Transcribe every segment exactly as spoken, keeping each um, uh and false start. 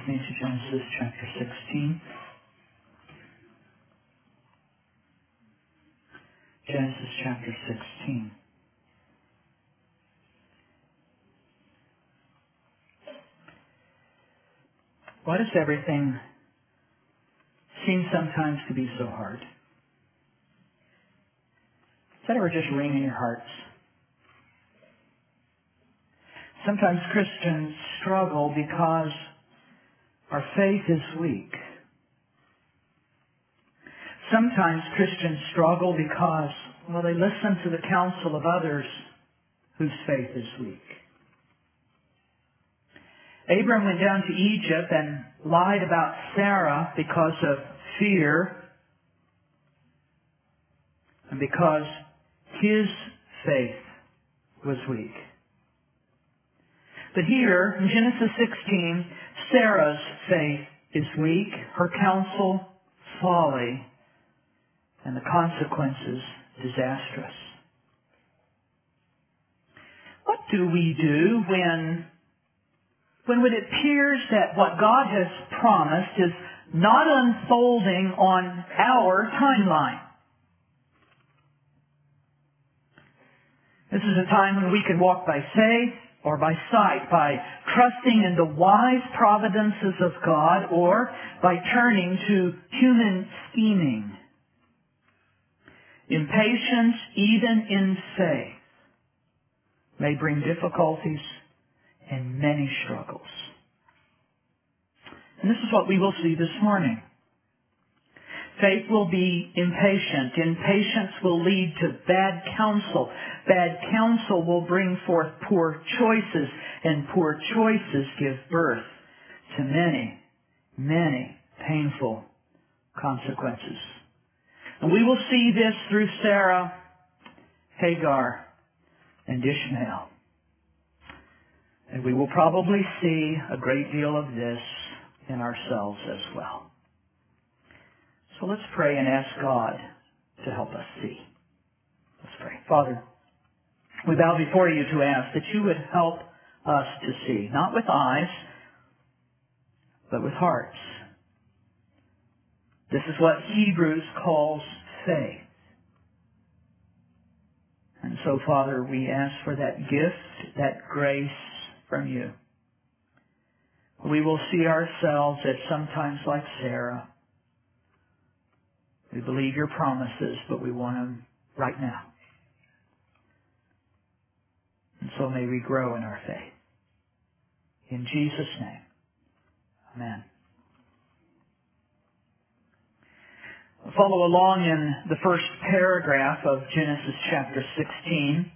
me to Genesis chapter sixteen. Genesis chapter sixteen. Why does everything seem sometimes to be so hard? Does that ever just ring in your hearts? Sometimes Christians struggle because our faith is weak. Sometimes Christians struggle because, well, they listen to the counsel of others whose faith is weak. Abram went down to Egypt and lied about Sarah because of fear and because his faith was weak. But here, in Genesis sixteen, Sarah's faith is weak, her counsel folly, and the consequences disastrous. What do we do when, when it appears that what God has promised is not unfolding on our timeline? This is a time when we can walk by faith or by sight, by trusting in the wise providences of God, or by turning to human scheming. Impatience, even in faith, may bring difficulties and many struggles. And this is what we will see this morning. Faith will be impatient. Impatience will lead to bad counsel. Bad counsel will bring forth poor choices, and poor choices give birth to many, many painful consequences. And we will see this through Sarah, Hagar, and Ishmael. And we will probably see a great deal of this in ourselves as well. So let's pray and ask God to help us see. Let's pray. Father, we bow before you to ask that you would help us to see, not with eyes, but with hearts. This is what Hebrews calls faith. And so, Father, we ask for that gift, that grace from you. We will see ourselves as sometimes like Sarah. We believe your promises, but we want them right now. And so may we grow in our faith. In Jesus' name, amen. Follow along in the first paragraph of Genesis chapter sixteen.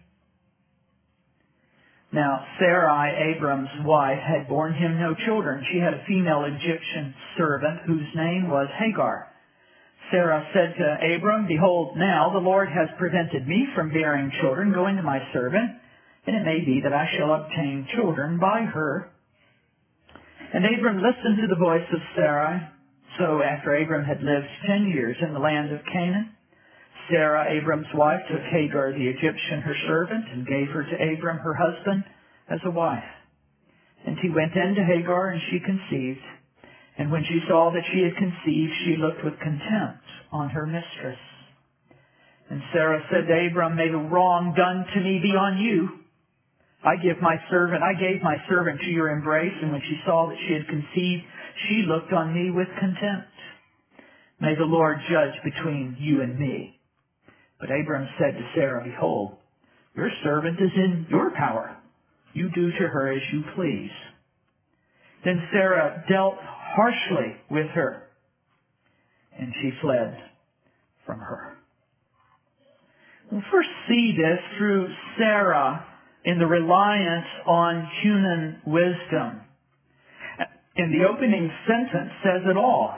Now, Sarai, Abram's wife, had borne him no children. She had a female Egyptian servant whose name was Hagar. Sarah said to Abram, "Behold, now the Lord has prevented me from bearing children. Go into my servant, and it may be that I shall obtain children by her." And Abram listened to the voice of Sarai. So after Abram had lived ten years in the land of Canaan, Sarah, Abram's wife, took Hagar the Egyptian, her servant, and gave her to Abram, her husband, as a wife. And he went in to Hagar, and she conceived. And when she saw that she had conceived, she looked with contempt on her mistress. And Sarah said to Abram, "May the wrong done to me be on you. I give my servant, I gave my servant to your embrace, and when she saw that she had conceived, she looked on me with contempt. May the Lord judge between you and me." But Abram said to Sarah, "Behold, your servant is in your power. You do to her as you please." Then Sarah dealt harshly with her, and she fled from her. We'll first see this through Sarah in the reliance on human wisdom. And the opening sentence says it all.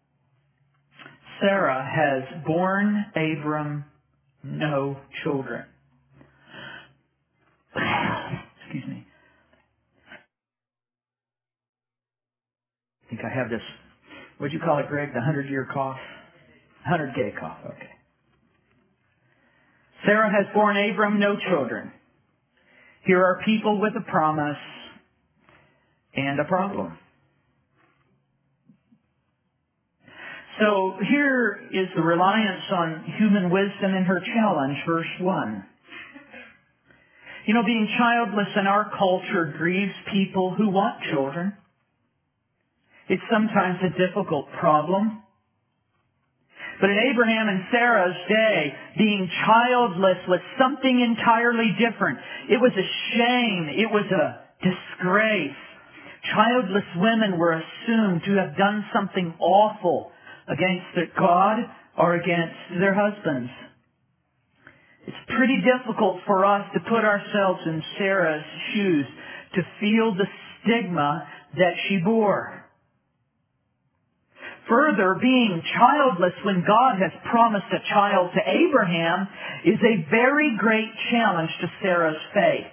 Sarah has borne Abram no children. Excuse me. I think I have this, what'd you call it, Greg? The hundred-year cough? Hundred-day cough, okay. Sarah has borne Abram no children. Here are people with a promise and a problem. So here is the reliance on human wisdom in her challenge, verse one. You know, being childless in our culture grieves people who want children. It's sometimes a difficult problem. But in Abraham and Sarah's day, being childless was something entirely different. It was a shame. It was a disgrace. Childless women were assumed to have done something awful against God or against their husbands. It's pretty difficult for us to put ourselves in Sarah's shoes to feel the stigma that she bore. Further, being childless when God has promised a child to Abraham is a very great challenge to Sarah's faith.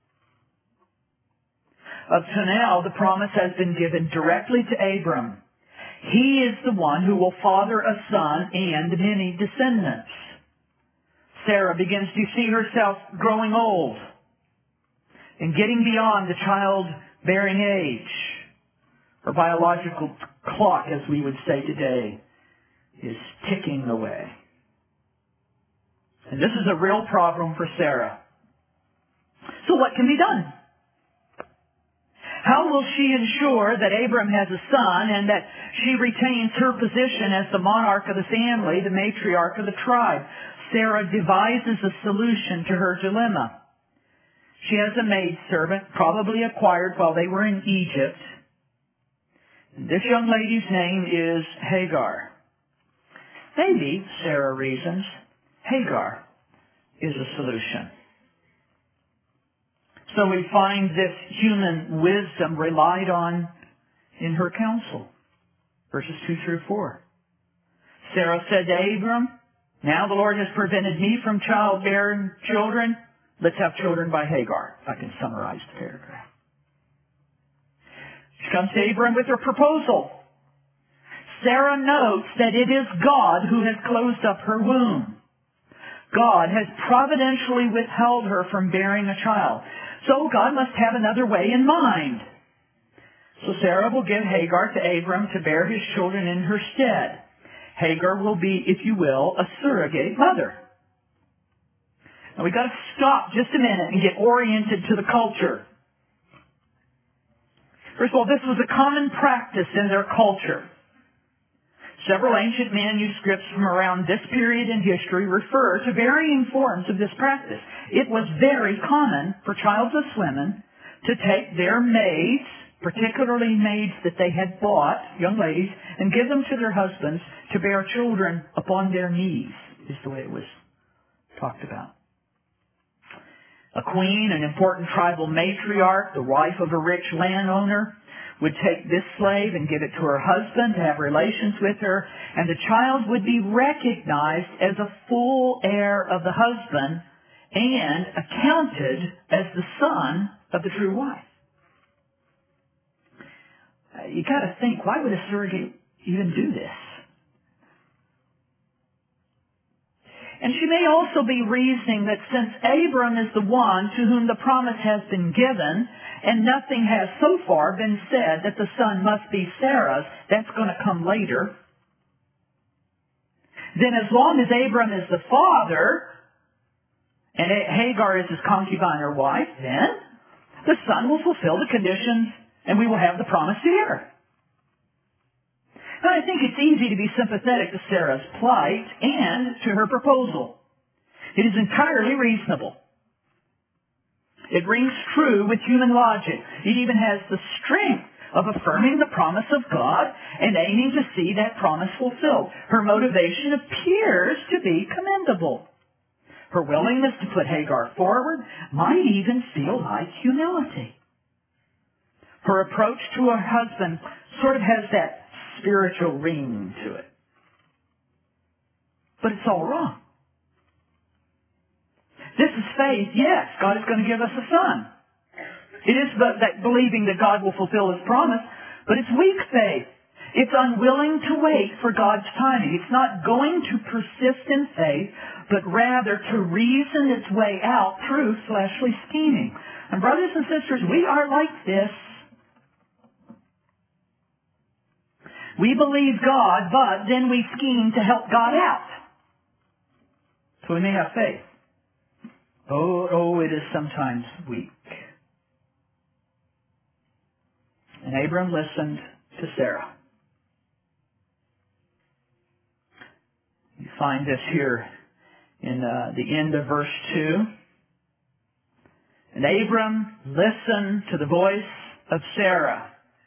Up to now, the promise has been given directly to Abram. He is the one who will father a son and many descendants. Sarah begins to see herself growing old and getting beyond the childbearing age. Her biological clock, as we would say today, is ticking away. And this is a real problem for Sarah. So what can be done? How will she ensure that Abram has a son and that she retains her position as the monarch of the family, the matriarch of the tribe? Sarah devises a solution to her dilemma. She has a maidservant, probably acquired while they were in Egypt. This young lady's name is Hagar. Maybe, Sarah reasons, Hagar is a solution. So we find this human wisdom relied on in her counsel. Verses two through four. Sarah said to Abram, "Now the Lord has prevented me from childbearing children. Let's have children by Hagar." If I can summarize the paragraph. She comes to Abram with her proposal. Sarah notes that it is God who has closed up her womb. God has providentially withheld her from bearing a child. So God must have another way in mind. So Sarah will give Hagar to Abram to bear his children in her stead. Hagar will be, if you will, a surrogate mother. Now we've got to stop just a minute and get oriented to the culture. First of all, this was a common practice in their culture. Several ancient manuscripts from around this period in history refer to varying forms of this practice. It was very common for childless women to take their maids, particularly maids that they had bought, young ladies, and give them to their husbands to bear children upon their knees, is the way it was talked about. A queen, an important tribal matriarch, the wife of a rich landowner, would take this slave and give it to her husband to have relations with her, and the child would be recognized as a full heir of the husband and accounted as the son of the true wife. Uh, you got to think, why would a surrogate even do this? And she may also be reasoning that since Abram is the one to whom the promise has been given, and nothing has so far been said that the son must be Sarah's, that's going to come later, then as long as Abram is the father, and Hagar is his concubine or wife, then the son will fulfill the conditions, and we will have the promised heir. But I think it's easy to be sympathetic to Sarah's plight and to her proposal. It is entirely reasonable. It rings true with human logic. It even has the strength of affirming the promise of God and aiming to see that promise fulfilled. Her motivation appears to be commendable. Her willingness to put Hagar forward might even feel like humility. Her approach to her husband sort of has that spiritual ring to it. But it's all wrong. This is faith. Yes, God is going to give us a son. It is that believing that God will fulfill His promise, but it's weak faith. It's unwilling to wait for God's timing. It's not going to persist in faith, but rather to reason its way out through fleshly scheming. And brothers and sisters, we are like this. We believe God, but then we scheme to help God out. So we may have faith. Oh, oh, it is sometimes weak. And Abram listened to Sarah. You find this here in uh, the end of verse two. And Abram listened to the voice of Sarah.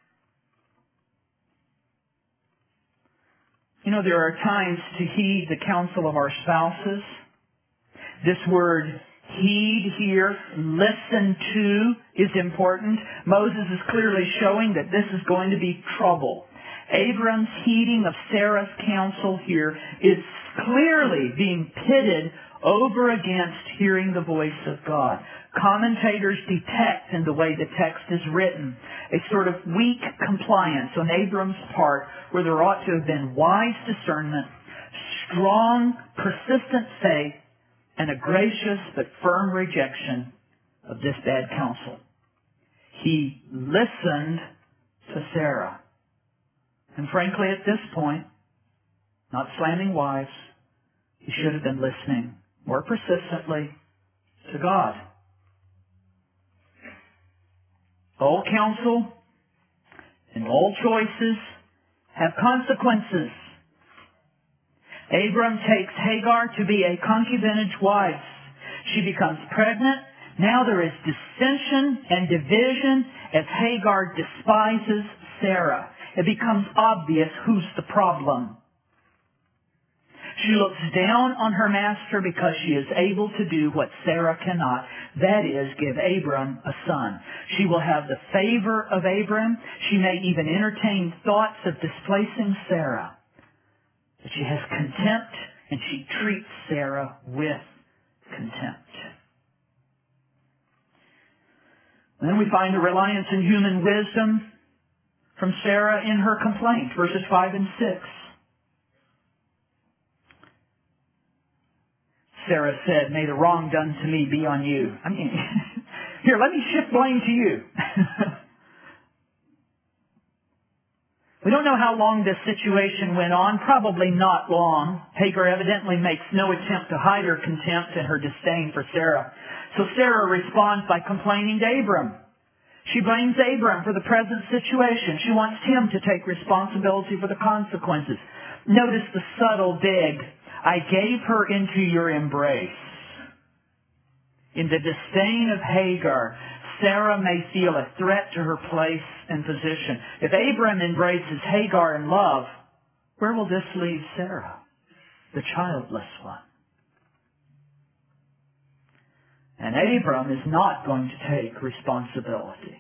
You know, there are times to heed the counsel of our spouses. This word heed here, listen to, is important. Moses is clearly showing that this is going to be trouble. Abram's heeding of Sarah's counsel here is clearly being pitted over against hearing the voice of God. Commentators detect in the way the text is written a sort of weak compliance on Abram's part where there ought to have been wise discernment, strong, persistent faith, and a gracious but firm rejection of this bad counsel. He listened to Sarah. And frankly, at this point, not slamming wives, he should have been listening more persistently to God. All counsel and all choices have consequences. Abram takes Hagar to be a concubinage wife. She becomes pregnant. Now there is dissension and division as Hagar despises Sarah. It becomes obvious who's the problem. She looks down on her master because she is able to do what Sarah cannot. That is, give Abram a son. She will have the favor of Abram. She may even entertain thoughts of displacing Sarah. But she has contempt, and she treats Sarah with contempt. And then we find a reliance in human wisdom from Sarah in her complaint, verses five and six. Sarah said, "May the wrong done to me be on you." I mean, here, let me shift blame to you. We don't know how long this situation went on. Probably not long. Hagar evidently makes no attempt to hide her contempt and her disdain for Sarah. So Sarah responds by complaining to Abram. She blames Abram for the present situation. She wants him to take responsibility for the consequences. Notice the subtle dig. I gave her into your embrace. In the disdain of Hagar, Sarah may feel a threat to her place and position. If Abram embraces Hagar in love, where will this leave Sarah, the childless one? And Abram is not going to take responsibility.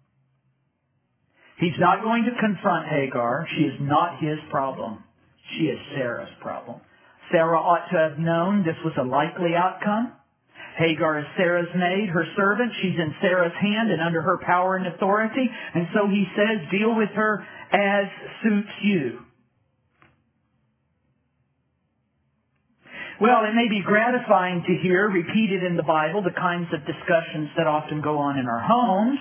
He's not going to confront Hagar. She is not his problem. She is Sarah's problem. Sarah ought to have known this was a likely outcome. Hagar is Sarah's maid, her servant. She's in Sarah's hand and under her power and authority. And so he says, deal with her as suits you. Well, it may be gratifying to hear repeated in the Bible the kinds of discussions that often go on in our homes.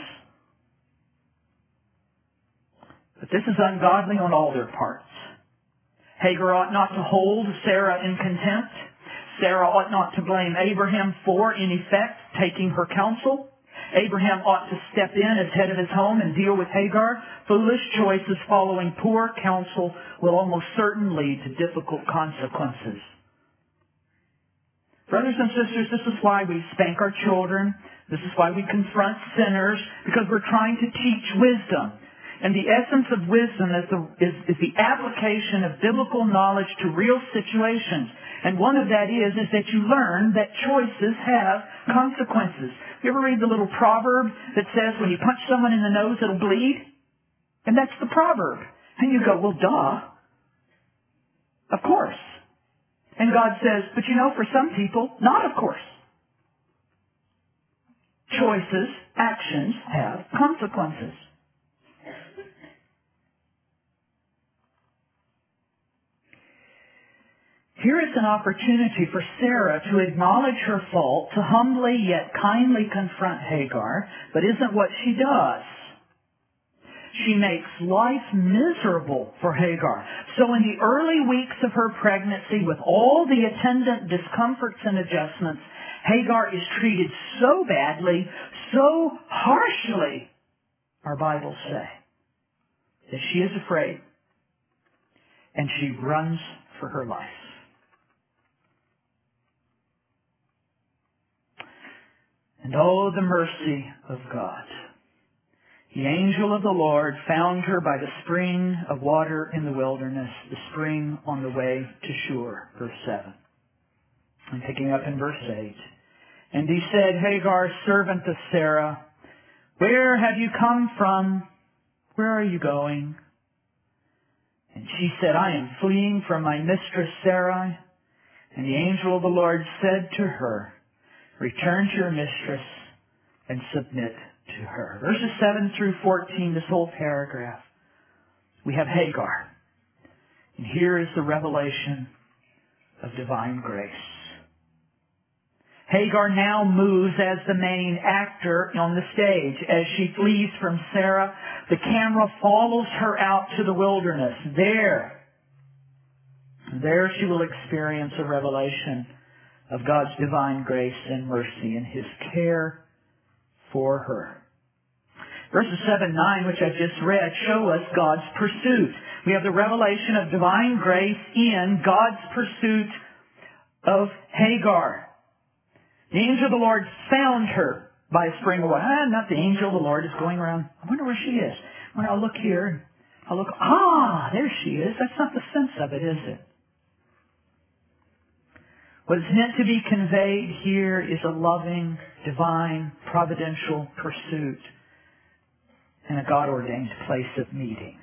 But this is ungodly on all their parts. Hagar ought not to hold Sarah in contempt. Sarah ought not to blame Abraham for, in effect, taking her counsel. Abraham ought to step in as head of his home and deal with Hagar. Foolish choices following poor counsel will almost certainly lead to difficult consequences. Brothers and sisters, this is why we spank our children. This is why we confront sinners, because we're trying to teach wisdom. And the essence of wisdom is the, is, is the application of biblical knowledge to real situations. And one of that is, is that you learn that choices have consequences. You ever read the little proverb that says when you punch someone in the nose, it'll bleed? And that's the proverb. And you go, well, duh. Of course. And God says, but you know, for some people, not of course. Choices, actions have consequences. Here is an opportunity for Sarah to acknowledge her fault, to humbly yet kindly confront Hagar, but isn't what she does. she makes life miserable for Hagar. So in the early weeks of her pregnancy, with all the attendant discomforts and adjustments, Hagar is treated so badly, so harshly, our Bibles say, that she is afraid and she runs for her life. And oh, the mercy of God. The angel of the Lord found her by the spring of water in the wilderness, the spring on the way to Shur, verse seven. And picking up in verse eight. And he said, Hagar, servant of Sarah, where have you come from? Where are you going? And she said, I am fleeing from my mistress Sarai. And the angel of the Lord said to her, return to your mistress and submit to her. Verses seven through fourteen, this whole paragraph. We have Hagar. And here is the revelation of divine grace. Hagar now moves as the main actor on the stage. As she flees from Sarah, the camera follows her out to the wilderness. There, there she will experience a revelation of God's divine grace and mercy and His care for her. Verses seven and nine, which I just read, show us God's pursuit. We have the revelation of divine grace in God's pursuit of Hagar. The angel of the Lord found her by a spring of water. Ah, not the angel of the Lord is going around. I wonder where she is. When I'll look here, I'll look, ah, there she is. That's not the sense of it, is it? What is meant to be conveyed here is a loving, divine, providential pursuit in a God-ordained place of meeting.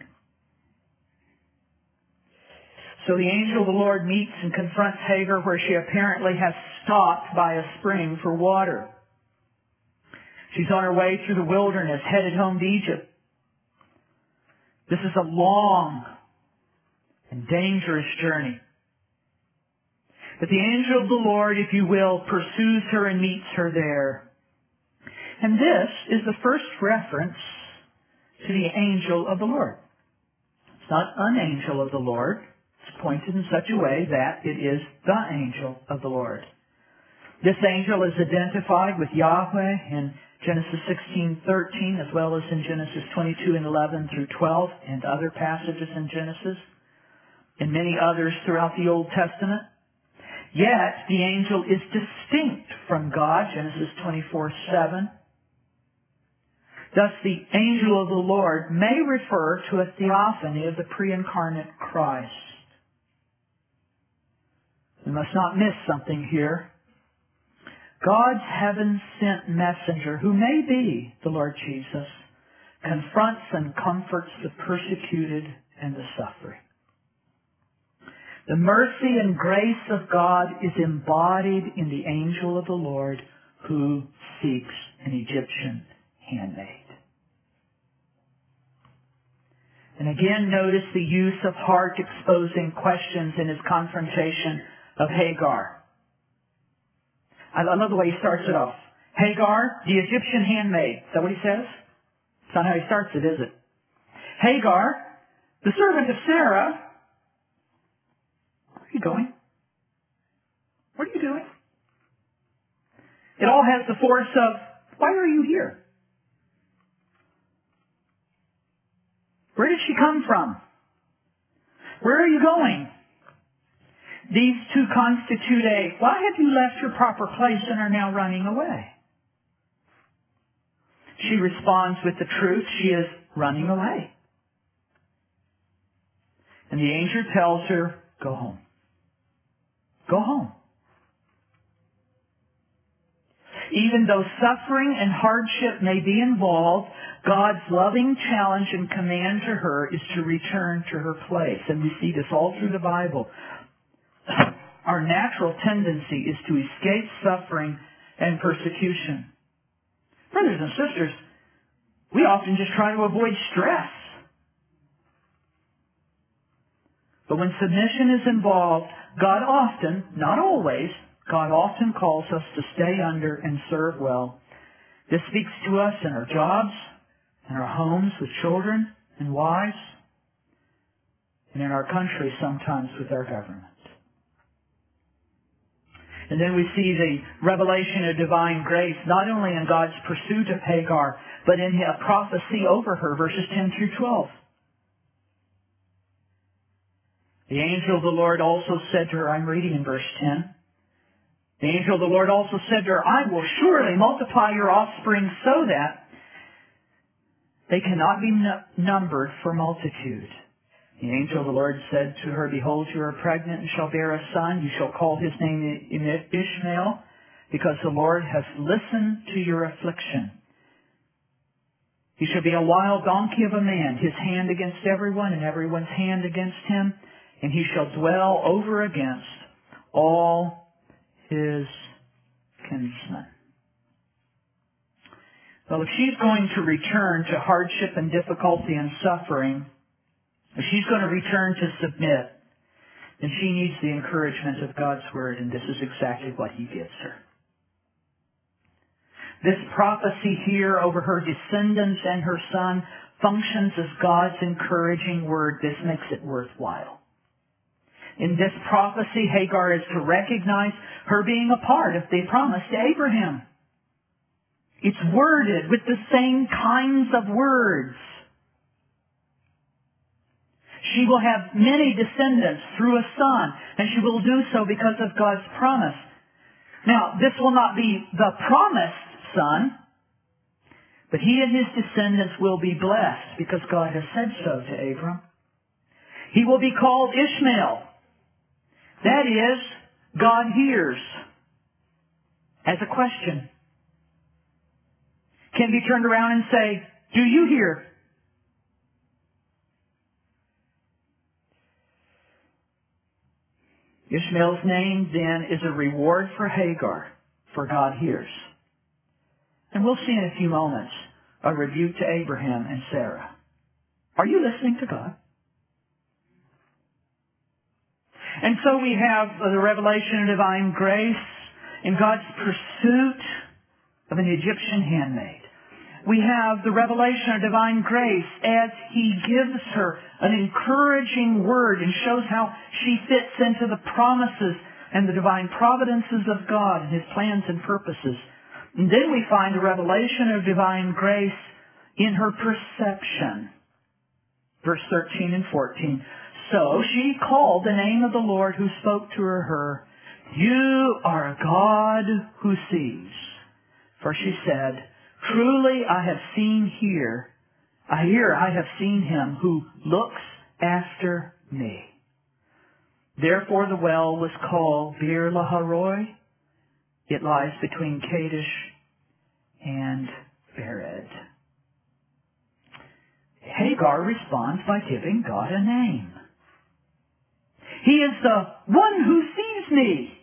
So the angel of the Lord meets and confronts Hagar where she apparently has stopped by a spring for water. She's on her way through the wilderness, headed home to Egypt. This is a long and dangerous journey. But the angel of the Lord, if you will, pursues her and meets her there. And this is the first reference to the angel of the Lord. It's not an angel of the Lord. It's pointed in such a way that it is the angel of the Lord. This angel is identified with Yahweh in Genesis sixteen thirteen, as well as in Genesis twenty-two and eleven through twelve, and other passages in Genesis, and many others throughout the Old Testament. Yet, the angel is distinct from God, Genesis twenty-four seven. Thus, the angel of the Lord may refer to a theophany of the pre-incarnate Christ. We must not miss something here. God's heaven-sent messenger, who may be the Lord Jesus, confronts and comforts the persecuted and the suffering. The mercy and grace of God is embodied in the angel of the Lord who seeks an Egyptian handmaid. And again, notice the use of heart-exposing questions in his confrontation of Hagar. I love the way he starts it off. Hagar, the Egyptian handmaid. Is that what he says? It's not how he starts it, is it? Hagar, the servant of Sarah. Where are you going? What are you doing? It all has the force of, why are you here? Where did she come from? Where are you going? These two constitute a, why have you left your proper place and are now running away? She responds with the truth. She is running away. And the angel tells her, go home. Go home. Even though suffering and hardship may be involved, God's loving challenge and command to her is to return to her place. And we see this all through the Bible. Our natural tendency is to escape suffering and persecution. Brothers and sisters, we often just try to avoid stress. But when submission is involved, God often, not always, God often calls us to stay under and serve well. This speaks to us in our jobs, in our homes with children, and wise, and in our country sometimes with our government. And then we see the revelation of divine grace not only in God's pursuit of Hagar, but in a prophecy over her, verses ten through twelve. The angel of the Lord also said to her, I'm reading in verse ten, the angel of the Lord also said to her, I will surely multiply your offspring so that they cannot be n- numbered for multitude. The angel of the Lord said to her, behold, you are pregnant and shall bear a son. You shall call his name Ishmael, because the Lord has listened to your affliction. He shall be a wild donkey of a man, his hand against everyone, and everyone's hand against him, and he shall dwell over against all his kinsmen. Well, if she's going to return to hardship and difficulty and suffering, if she's going to return to submit, then she needs the encouragement of God's Word, and this is exactly what He gives her. This prophecy here over her descendants and her son functions as God's encouraging Word. This makes it worthwhile. In this prophecy, Hagar is to recognize her being a part of the promise to Abraham. It's worded with the same kinds of words. She will have many descendants through a son, and she will do so because of God's promise. Now, this will not be the promised son, but he and his descendants will be blessed because God has said so to Abram. He will be called Ishmael. That is, God hears. As a question. Can be turned around and say, do you hear? Ishmael's name, then, is a reward for Hagar, for God hears. And we'll see in a few moments a rebuke to Abraham and Sarah. Are you listening to God? And so we have the revelation of divine grace in God's pursuit of an Egyptian handmaid. We have the revelation of divine grace as He gives her an encouraging word and shows how she fits into the promises and the divine providences of God and His plans and purposes. And then we find the revelation of divine grace in her perception. Verse thirteen and fourteen. So she called the name of the Lord who spoke to her, You are a God who sees. For she said, Truly I have seen here, I hear I have seen Him who looks after me. Therefore the well was called Beer Laharoi. It lies between Kadesh and Bered. Hagar responds by giving God a name. He is the one who sees me.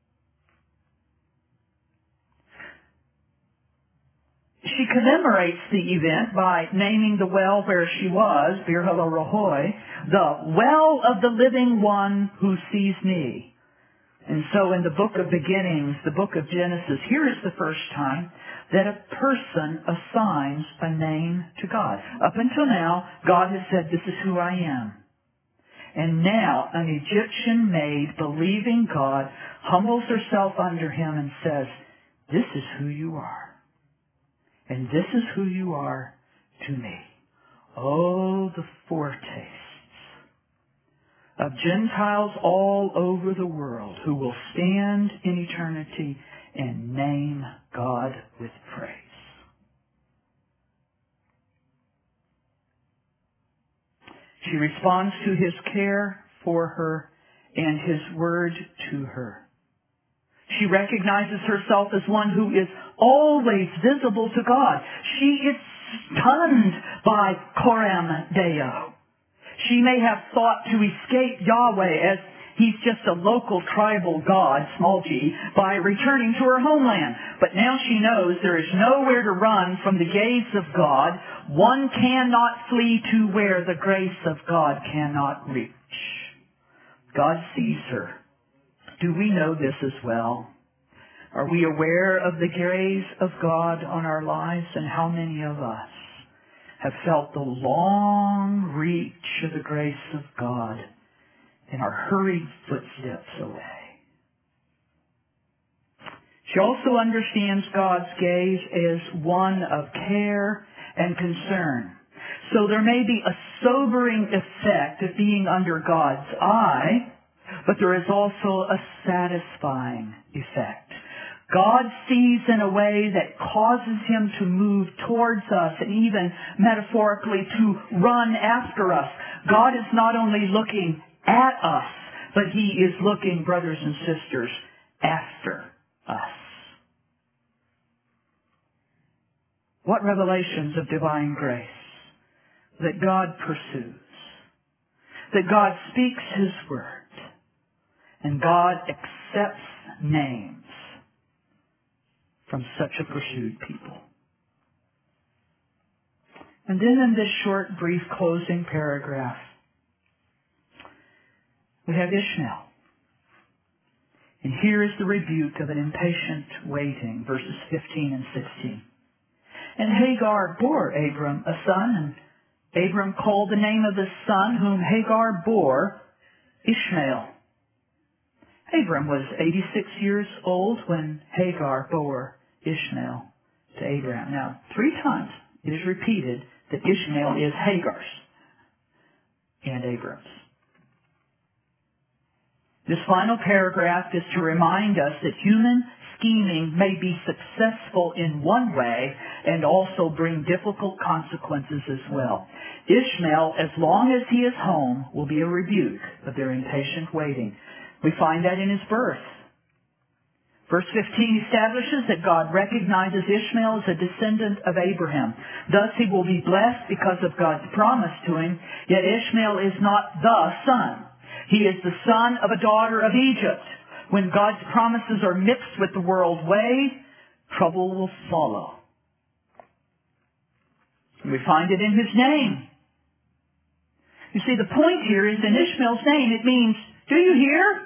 She commemorates the event by naming the well where she was, Bir Laharoi, the well of the living one who sees me. And so in the book of beginnings, the book of Genesis, here is the first time that a person assigns a name to God. Up until now, God has said, this is who I am. And now an Egyptian maid, believing God, humbles herself under Him and says, this is who you are. And this is who you are to me. Oh, the foretastes of Gentiles all over the world who will stand in eternity and name God with praise. She responds to His care for her and His word to her. She recognizes herself as one who is always visible to God. She is stunned by Coram Deo. She may have thought to escape Yahweh as He's just a local tribal god, small g, by returning to her homeland. But now she knows there is nowhere to run from the gaze of God. One cannot flee to where the grace of God cannot reach. God sees her. Do we know this as well? Are we aware of the grace of God on our lives, and how many of us have felt the long reach of the grace of God in our hurried footsteps away. She also understands God's gaze as one of care and concern. So there may be a sobering effect of being under God's eye, but there is also a satisfying effect. God sees in a way that causes Him to move towards us and even metaphorically to run after us. God is not only looking at us, but He is looking, brothers and sisters, after us. What revelations of divine grace that God pursues, that God speaks His word, and God accepts names from such a pursued people. And then in this short, brief closing paragraph, we have Ishmael. And here is the rebuke of an impatient waiting, verses fifteen and sixteen. And Hagar bore Abram a son, and Abram called the name of the son whom Hagar bore Ishmael. Abram was eighty-six years old when Hagar bore Ishmael to Abraham. Now, three times it is repeated that Ishmael is Hagar's and Abram's. This final paragraph is to remind us that human scheming may be successful in one way and also bring difficult consequences as well. Ishmael, as long as he is home, will be a rebuke of their impatient waiting. We find that in his birth. Verse fifteen establishes that God recognizes Ishmael as a descendant of Abraham. Thus he will be blessed because of God's promise to him, yet Ishmael is not the son. He is the son of a daughter of Egypt. When God's promises are mixed with the world way, trouble will follow. We find it in his name. You see, the point here is in Ishmael's name, it means, do you hear?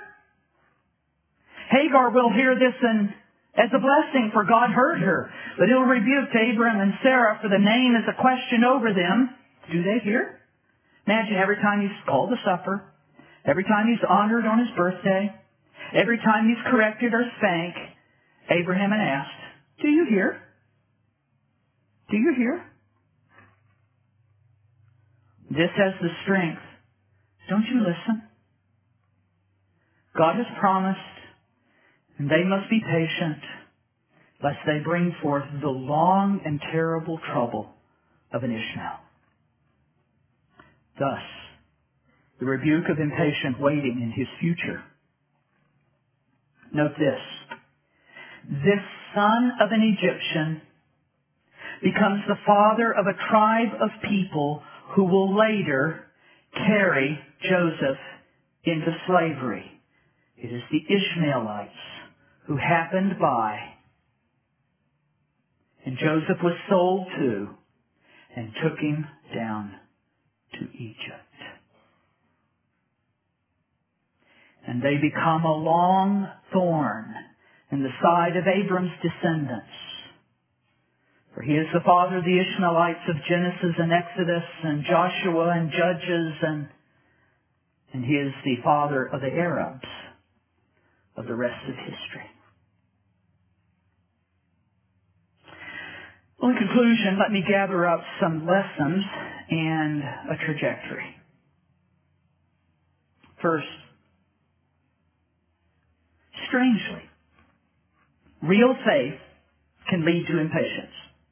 Hagar will hear this and as a blessing, for God heard her. But he'll rebuke Abram and Sarah, for the name is a question over them. Do they hear? Imagine every time he's called to supper, every time he's honored on his birthday, every time he's corrected or spanked, Abraham had asked, do you hear? Do you hear? This has the strength. Don't you listen? God has promised, and they must be patient, lest they bring forth the long and terrible trouble of an Ishmael. Thus, the rebuke of impatient waiting in his future. Note this. This son of an Egyptian becomes the father of a tribe of people who will later carry Joseph into slavery. It is the Ishmaelites who happened by, and Joseph was sold to and took him down to Egypt. And they become a long thorn in the side of Abram's descendants. For he is the father of the Ishmaelites of Genesis and Exodus and Joshua and Judges, and, and he is the father of the Arabs of the rest of history. Well, in conclusion, let me gather up some lessons and a trajectory. First, strangely, real faith can lead to impatience.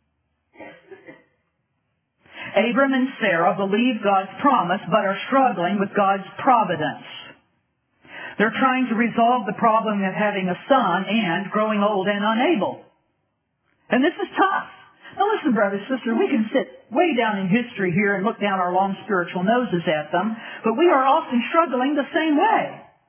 Abram and Sarah believe God's promise but are struggling with God's providence. They're trying to resolve the problem of having a son and growing old and unable. And this is tough. Now listen, brothers and sisters, we can sit way down in history here and look down our long spiritual noses at them, but we are often struggling the same way.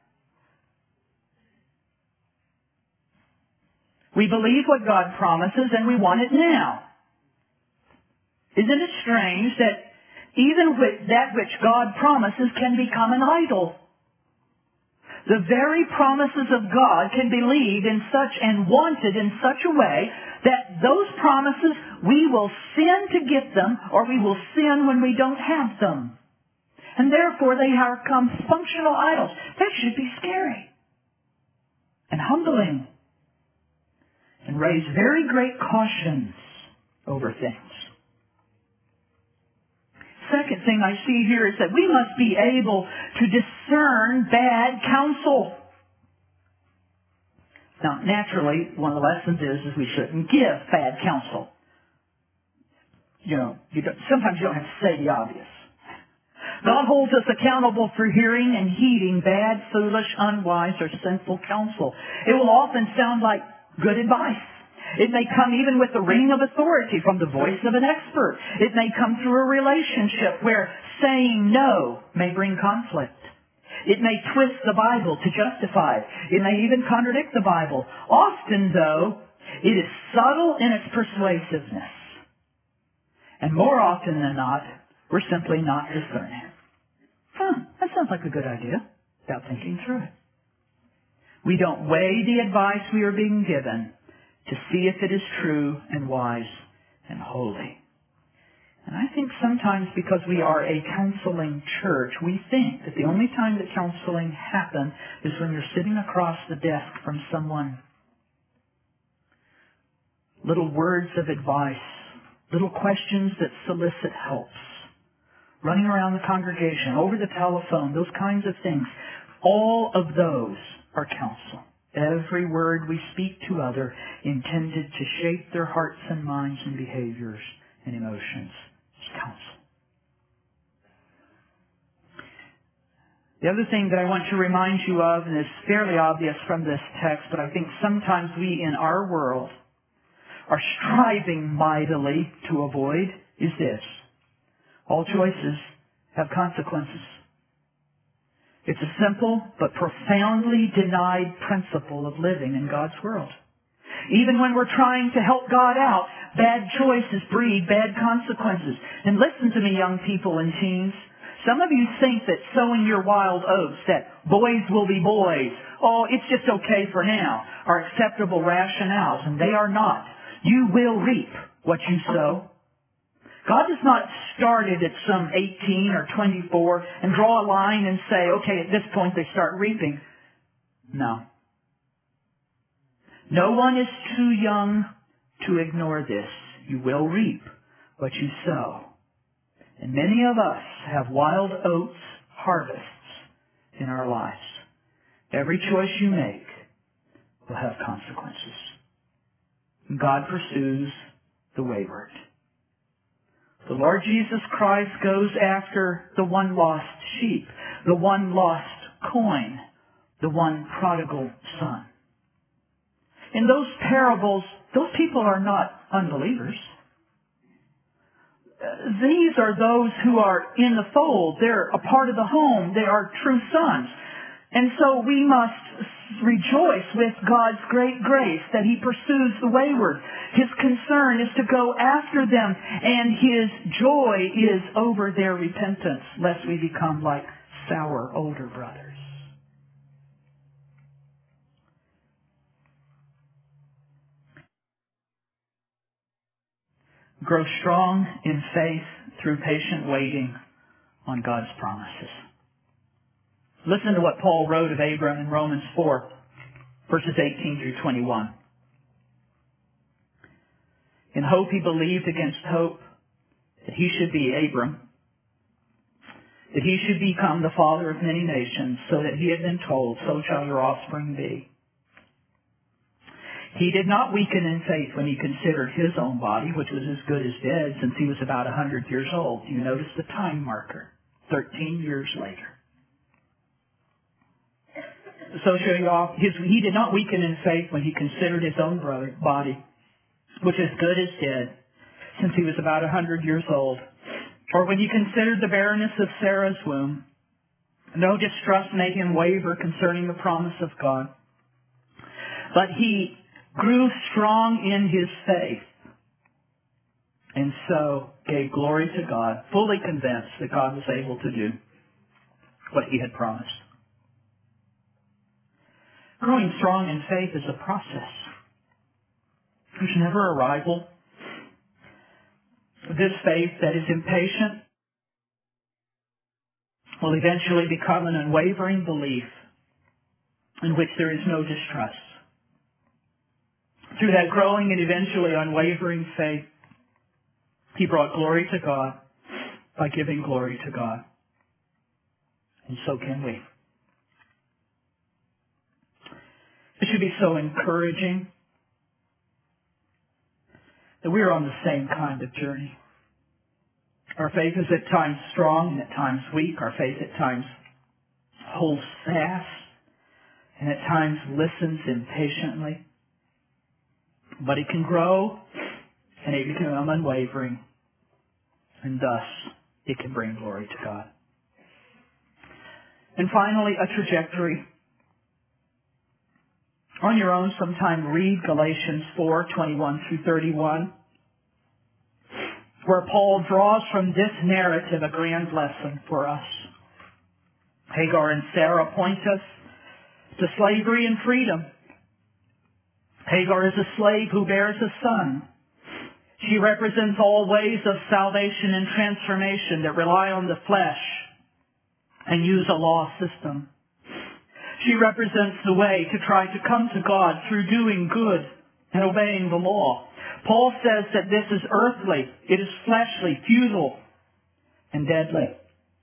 We believe what God promises and we want it now. Isn't it strange that even with that which God promises can become an idol? The very promises of God can be believed in such and wanted in such a way that those promises, we will sin to get them, or we will sin when we don't have them. And therefore they are become functional idols. That should be scary and humbling and raise very great cautions over things. Second thing I see here is that we must be able to discern bad counsel. Now, naturally, one of the lessons is, is we shouldn't give bad counsel. You know, you don't, sometimes you don't have to say the obvious. God holds us accountable for hearing and heeding bad, foolish, unwise, or sinful counsel. It will often sound like good advice. It may come even with the ring of authority from the voice of an expert. It may come through a relationship where saying no may bring conflict. It may twist the Bible to justify it. It may even contradict the Bible. Often, though, it is subtle in its persuasiveness. And more often than not, we're simply not discerning. Huh, that sounds like a good idea, without thinking through it. We don't weigh the advice we are being given to see if it is true and wise and holy. And I think sometimes because we are a counseling church, we think that the only time that counseling happens is when you're sitting across the desk from someone. Little words of advice, little questions that solicit helps, running around the congregation, over the telephone, those kinds of things. All of those are counsel. Every word we speak to other intended to shape their hearts and minds and behaviors and emotions is counsel. The other thing that I want to remind you of, and it's fairly obvious from this text, but I think sometimes we in our world are striving mightily to avoid, is this. All choices have consequences. It's a simple but profoundly denied principle of living in God's world. Even when we're trying to help God out, bad choices breed bad consequences. And listen to me, young people and teens. Some of you think that sowing your wild oats, that boys will be boys, oh, it's just okay for now, are acceptable rationales, and they are not. You will reap what you sow. God does not start it at some eighteen or twenty-four and draw a line and say, okay, at this point they start reaping. No. No one is too young to ignore this. You will reap what you sow. And many of us have wild oats harvests in our lives. Every choice you make will have consequences. God pursues the wayward. The Lord Jesus Christ goes after the one lost sheep, the one lost coin, the one prodigal son. In those parables, those people are not unbelievers. These are those who are in the fold. They're a part of the home. They are true sons. And so we must rejoice with God's great grace that He pursues the wayward. His concern is to go after them, and His joy is over their repentance, lest we become like sour older brothers. Grow strong in faith through patient waiting on God's promises. Listen to what Paul wrote of Abram in Romans four, verses eighteen through twenty-one. In hope he believed against hope that he should be Abram, that he should become the father of many nations, so that he had been told, so shall your offspring be. He did not weaken in faith when he considered his own body, which was as good as dead, since he was about a hundred years old. You notice the time marker, thirteen years later. So shall you off, his, he did not weaken in faith when he considered his own brother, body, which is good as dead, since he was about a hundred years old. Or when he considered the barrenness of Sarah's womb, no distrust made him waver concerning the promise of God. But he grew strong in his faith, and so gave glory to God, fully convinced that God was able to do what he had promised. Growing strong in faith is a process. There's never a rival. This faith that is impatient will eventually become an unwavering belief in which there is no distrust. Through that growing and eventually unwavering faith, he brought glory to God by giving glory to God. And so can we. It should be so encouraging that we are on the same kind of journey. Our faith is at times strong and at times weak. Our faith at times holds fast and at times listens impatiently. But it can grow and it can become unwavering, and thus it can bring glory to God. And finally, a trajectory. On your own, sometime read Galatians four, twenty-one through thirty-one, where Paul draws from this narrative a grand lesson for us. Hagar and Sarah point us to slavery and freedom. Hagar is a slave who bears a son. She represents all ways of salvation and transformation that rely on the flesh and use a law system. She represents the way to try to come to God through doing good and obeying the law. Paul says that this is earthly, it is fleshly, futile, and deadly.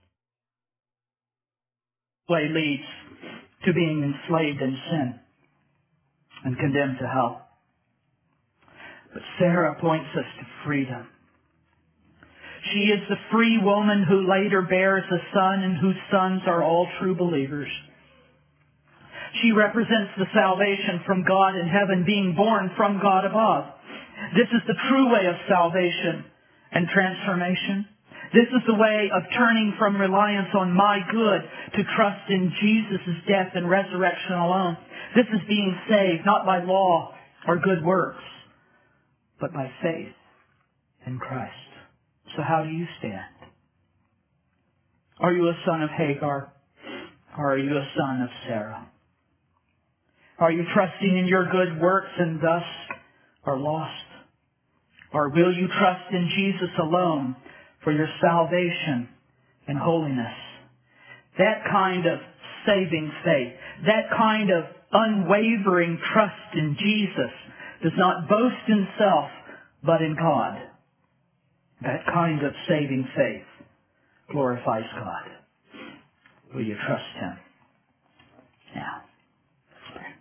Way leads to being enslaved in sin and condemned to hell. But Sarah points us to freedom. She is the free woman who later bears a son and whose sons are all true believers. She represents the salvation from God in heaven, being born from God above. This is the true way of salvation and transformation. This is the way of turning from reliance on my good to trust in Jesus' death and resurrection alone. This is being saved not by law or good works, but by faith in Christ. So how do you stand? Are you a son of Hagar, or are you a son of Sarah? Are you trusting in your good works and thus are lost? Or will you trust in Jesus alone for your salvation and holiness? That kind of saving faith, that kind of unwavering trust in Jesus does not boast in self, but in God. That kind of saving faith glorifies God. Will you trust Him? Now, let's pray.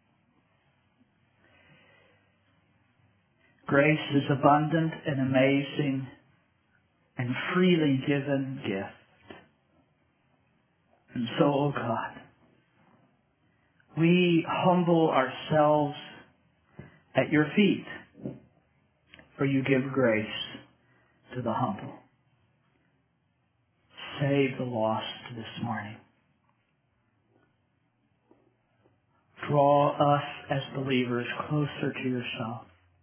Grace is abundant and amazing and freely given gift. And so, O God, we humble ourselves at your feet, for you give grace to the humble. Save the lost this morning. Draw us as believers closer to yourself.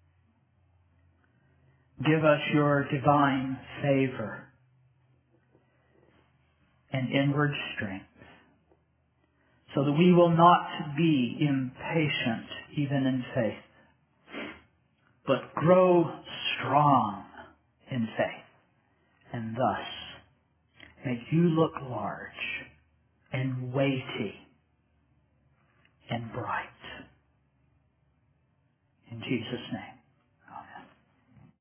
Give us your divine favor and inward strength, so that we will not be impatient even in faith, but grow strong in faith, and thus make you look large and weighty and bright. In Jesus' name.